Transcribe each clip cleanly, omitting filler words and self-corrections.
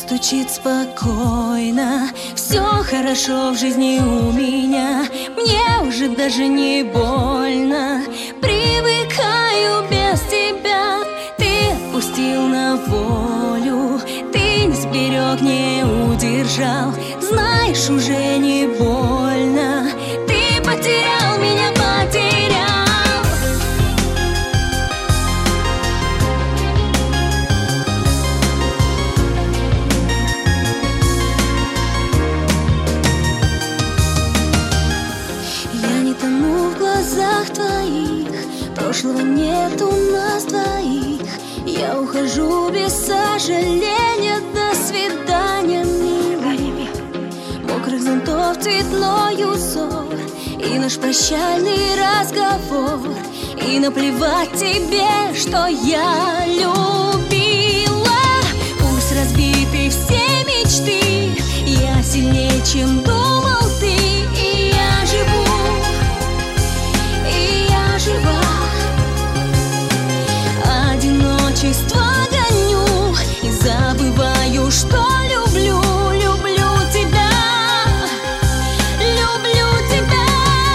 Стучит спокойно, все хорошо в жизни у меня. Мне уже даже не больно, привыкаю без тебя. Ты отпустил на волю, ты не сберег, не удержал. Знаешь, уже не больно, ты потерял меня, потерял. В глазах твоих прошлого нет у нас двоих. Я ухожу без сожаления. До свидания, милый. Мокрых зонтов цветной узор и наш прощальный разговор. И наплевать тебе, что я любила. Пусть разбиты все мечты, я сильнее, чем думал ты. И я живу, одиночество гоню и забываю, что люблю, люблю тебя, люблю тебя.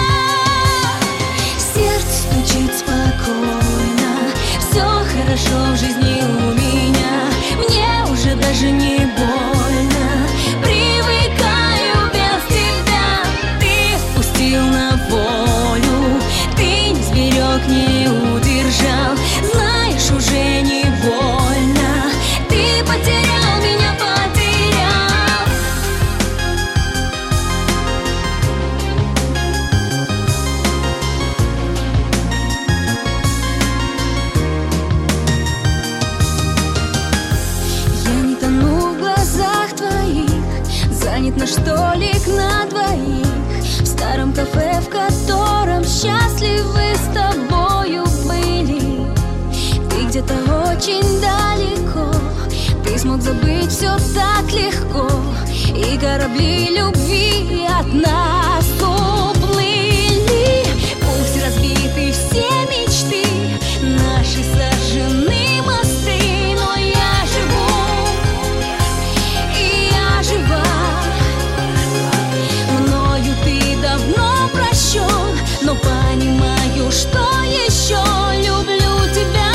Сердце стучит спокойно, все хорошо в жизни у меня. Мне уже даже не больно, привыкаю без тебя. Ты отпустил на волю, ты не сберег, не удержал. Знаешь, уже не больно, ты потерял меня, потерял. Я не тону в глазах твоих, занят наш столик на двоих. В старом кафе, в котором счастливы с тобою были. Ты где-то очень далеко, ты смог забыть все так легко. И корабли любви от нас уплыли. Пусть разбиты все мечты, наши сожжены мосты. Но я живу, и я жива. Мною ты давно прощен, но понимаю, что еще люблю тебя.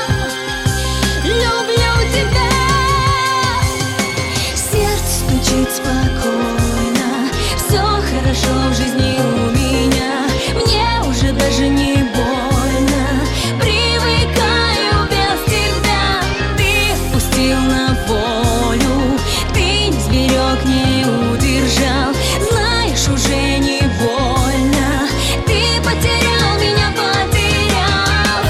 Люблю тебя. Сердце стучит спокойно, все хорошо в жизни у меня. Мне уже даже не больно, привыкаю без тебя. Ты отпустил на волю, ты не сберег, не удержал. Знаешь, уже не больно, ты потерял меня, потерял.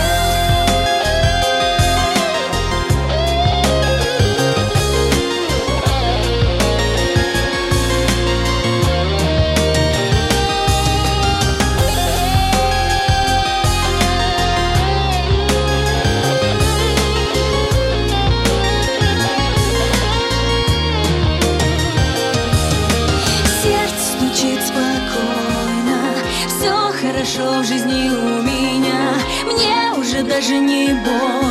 Сердце стучит спокойно, все хорошо в жизни у меня. Мне уже даже не больно,